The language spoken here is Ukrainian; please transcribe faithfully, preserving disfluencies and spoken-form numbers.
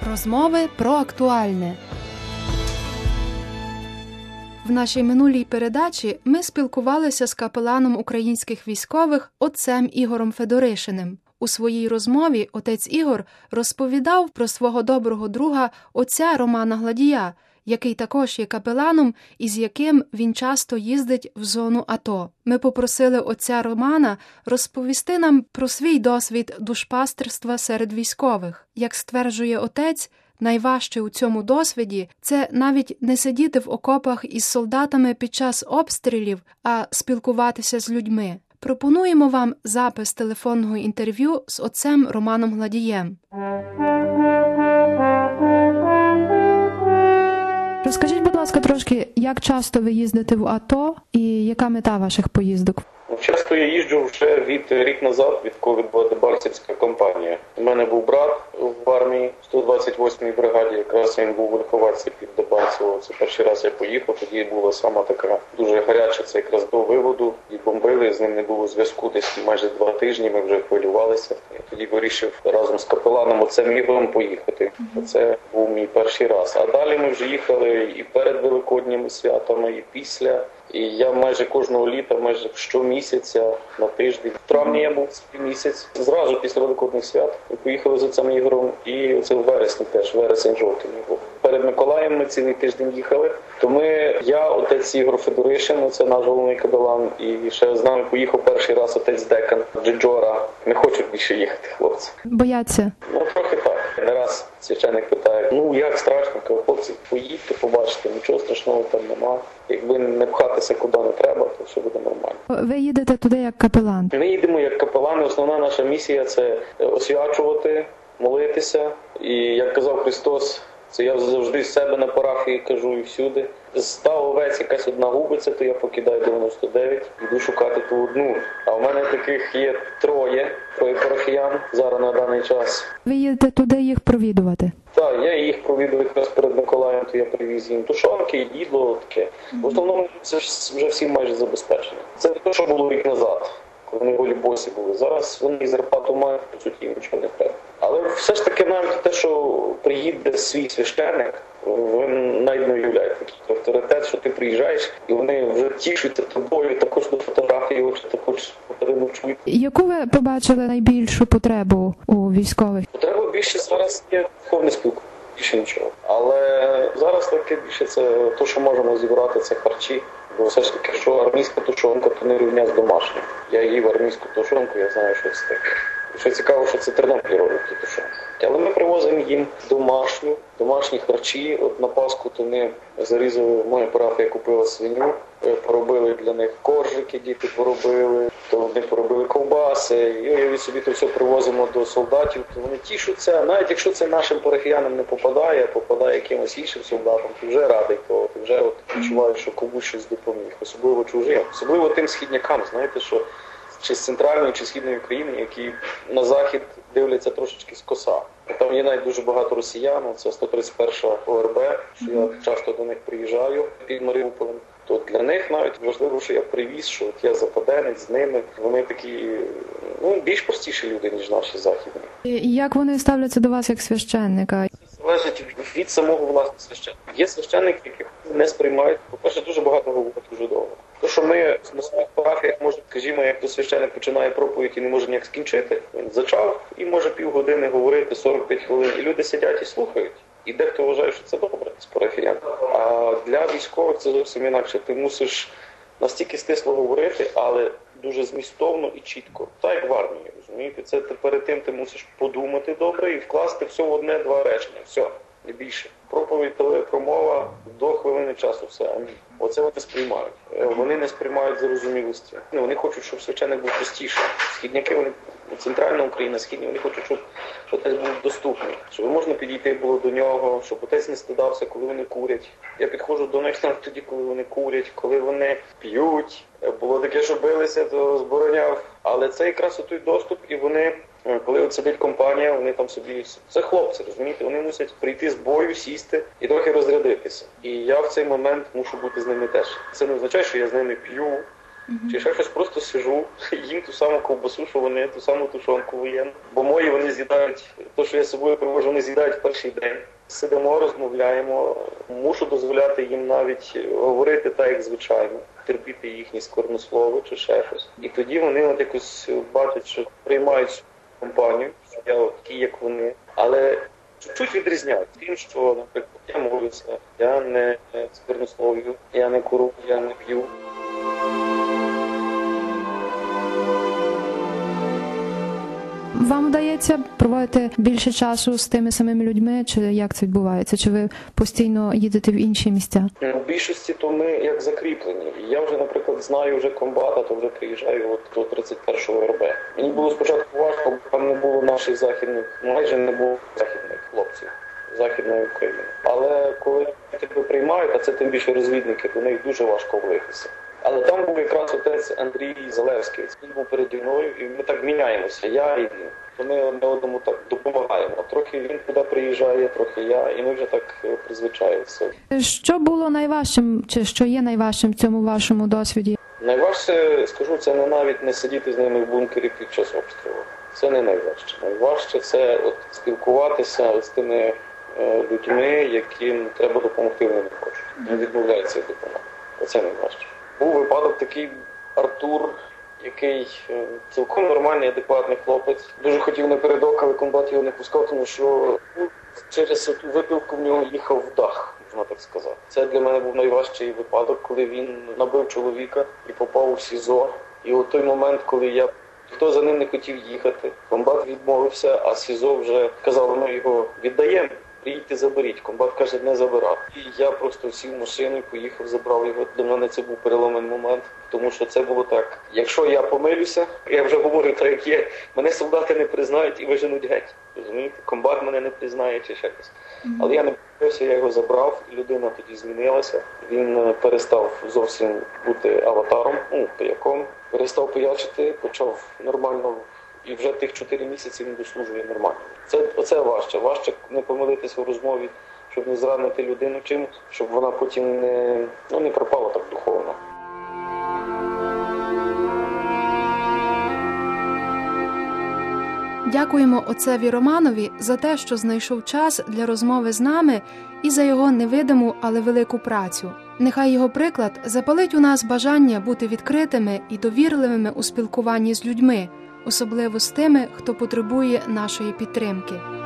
Розмови про актуальне. В нашій минулій передачі ми спілкувалися з капеланом українських військових отцем Ігорем Федоришиним. У своїй розмові отець Ігор розповідав про свого доброго друга отця Романа Гладія, який також є капеланом і з яким він часто їздить в зону АТО. Ми попросили отця Романа розповісти нам про свій досвід душпастерства серед військових. Як стверджує отець, найважче у цьому досвіді – це навіть не сидіти в окопах із солдатами під час обстрілів, а спілкуватися з людьми. Пропонуємо вам запис телефонного інтерв'ю з отцем Романом Гладієм. Розкажіть, будь ласка, трошки, як часто ви їздите в АТО і яка мета ваших поїздок? Часто я їжджу вже від рік назад, відколи була Дебальцевська кампанія. У мене був брат в армії, сто двадцять восьмій бригаді, якраз він був вихователем під Дебальцево. Це перший раз я поїхав, тоді була сама така дуже гаряча, це якраз до виводу. І бомбили, з ним не було зв'язку десь майже два тижні, ми вже хвилювалися. Я тоді вирішив разом з капеланом отцем Ігорем поїхати. Це був мій перший раз. А далі ми вже їхали і перед Великодніми святами, і після. І я майже кожного літа, майже щомісяця, на тиждень. В травні я був цей місяць, зразу після Великодних свят. Ми поїхали з отцем Ігорем, і це в вересні теж, вересень-жовтень був. Перед Миколаєм ми цілий тиждень їхали. То ми, я, отець Ігор Федоришин, це наш головний капелан, і ще з нами поїхав перший раз отець Декан Джиджора. Не хочуть більше їхати, хлопці. Бояться? Ну, трохи так. Не раз священник питає, ну як страшно, кажу, хлопці, поїдьте, побачите, нічого страшного там нема. Якби не пхатися куди не треба, то все буде нормально. Ви їдете туди як капелан? Ми їдемо як капелани. Основна наша місія – це освячувати, молитися. І, як казав Христос, це я завжди з себе на парафії кажу і всюди. З ста овець якась одна губиться, то я покидаю дев'яносто дев'ять, йду шукати ту одну. А в мене таких є троє, троє парафіян зараз на даний час. Ви їдете туди їх провідувати? Так, я їх провідав якраз перед Миколаєм, то я привіз їм тушонки, їдло, таке. В основному це вже всі майже забезпечені. Це те, що було рік назад, коли вони голі босі були. Зараз вони зарплату мають, по суті, їм нічого не треба. Але все ж таки навіть те, що приїде свій священник, ви навіть не уявляєте такий авторитет, що ти приїжджаєш, і вони вже тішуються тобою, також до фотографії, якщо ти хочеш повторити чують. Яку ви побачили найбільшу потребу у військових? Потреба більше зараз є духовне спілкування, більше нічого. Але зараз таке більше це те, що можемо зібрати, це харчі. Бо все ж таки, що армійська тушонка, то не рівня з домашньою. Я їв армійську тушонку, я знаю, що це таке. Що цікаво, що це Тернопіль робить ті тушонки. Але ми привозимо їм домашню, домашні харчі. От на Пасху то ми зарізали, моя парафія купила свиню, поробили для них коржики, діти поробили, то вони поробили ковбаси. І уявіть собі, то все привозимо до солдатів, то вони тішуться. Навіть якщо це нашим парафіянам не попадає, а попадає якимось іншим солдатам, ти вже радий того, ти вже от відчуваєш, що комусь щось допоміг. Особливо чужим, особливо тим східнякам, знаєте, що чи з центральної, чи східної України, які на захід дивляться трошечки скоса. Там є навіть дуже багато росіян, це сто тридцять перша ОРБ, що я часто до них приїжджаю під Маріуполем. То для них навіть важливо, що я привіз, що от я западенець з ними. Вони такі, ну, більш простіші люди, ніж наші західні. І як вони ставляться до вас як священника? Це залежить від самого власного священника. Є священники, яких не сприймають. По-перше, дуже багато говорять, дуже довго. То, що ми на своїх парафіях, може, скажімо, як то священник починає проповідь і не може ніяк скінчити, він зачав і може півгодини говорити, сорок п'ять хвилин, і люди сидять і слухають. І дехто вважає, що це добре з парафіян. А для військових це зовсім інакше. Ти мусиш настільки стисло говорити, але дуже змістовно і чітко. Так, як в армії, розумієте? Це ти перед тим ти мусиш подумати добре і вкласти все в одне-два речення. Все, не більше. Проповідь, промова, до хвилини часу, все. Амінь. Оце вони сприймають. Вони не сприймають зарозумілості. Вони хочуть, щоб священник був простіший. Східняки, вони, центральна Україна, східні, вони хочуть, щоб отець був доступний. Щоб можна підійти було до нього, щоб отець не стидався, коли вони курять. Я підходжу до них навіть тоді, коли вони курять, коли вони п'ють. Було таке, що билися, то збороняв. Але це якраз той доступ, і вони, коли от сидить компанія, вони там собі... Це хлопці, розумієте? Вони мусять прийти з бою, сісти і трохи розрядитися. І я в цей момент мушу бути з ними теж. Це не означає, що я з ними п'ю, Mm-hmm. Чи ще щось просто сижу, їм ту саму ковбасу, що вони, ту саму тушонку воєнну. Бо мої вони з'їдають, то, що я з собою привожу, вони з'їдають в перший день. Сидимо, розмовляємо, мушу дозволяти їм навіть говорити так, як звичайно, терпіти їхні сквернослови чи ще щось. І тоді вони от якось бачать, що приймають компанію, що я от такий, як вони. Але чуть-чуть відрізняють тим, що, наприклад, я молюся, я не сквернослов'ю, я не курю, я не п'ю. Вам вдається проводити більше часу з тими самими людьми, чи як це відбувається? Чи ви постійно їдете в інші місця? У більшості то ми як закріплені. Я вже, наприклад, знаю вже комбата, то вже приїжджаю от до тридцять першого РБ. Мені було спочатку важко, бо там не було наших західних, майже не було західних хлопців Західної України. Але коли тебе приймають, а це тим більше розвідники, то них дуже важко влитися. Але там був якраз отець Андрій Залевський. Він був переді мною, і ми так міняємося, я і він. То ми одне одному так допомагаємо. Трохи він туди приїжджає, трохи я, і ми вже так призвичаємося. Що було найважчим, чи що є найважчим в цьому вашому досвіді? Найважче, скажу, це не навіть не сидіти з ними в бункері під час обстрілу. Це не найважче. Найважче – це от спілкуватися з тими людьми, яким треба допомогти, вони не хочуть. Не відмовляються від допомоги. Оце найважче. Був випадок такий Артур, який цілком нормальний, адекватний хлопець. Дуже хотів напередок, але комбат його не пускав, тому що через ту випивку в нього їхав в дах, можна так сказати. Це для мене був найважчий випадок, коли він набив чоловіка і попав у СІЗО. І от той момент, коли я хто за ним не хотів їхати, комбат відмовився, а СІЗО вже казав, ми його віддаємо. Приїдьте, заберіть. Комбат каже, не забирав. І я просто сів в машину і поїхав, забрав його. Для мене це був переломний момент, тому що це було так. Якщо я помилюся, я вже говорю так, як є, мене солдати не признають і виженуть геть. Розумієте? Комбат мене не признає чи ще щось. Mm-hmm. Але я не помилився, я його забрав, і людина тоді змінилася. Він перестав зовсім бути аватаром, ну, пияком. Перестав пиячити, почав нормально. І вже тих чотири місяці він дослужує нормально. Це, оце важче. Важче не помилитися у розмові, щоб не зранити людину чимось, щоб вона потім не, ну, не пропала так духовно. Дякуємо отцеві Романові за те, що знайшов час для розмови з нами і за його невидиму, але велику працю. Нехай його приклад запалить у нас бажання бути відкритими і довірливими у спілкуванні з людьми, особливо з тими, хто потребує нашої підтримки.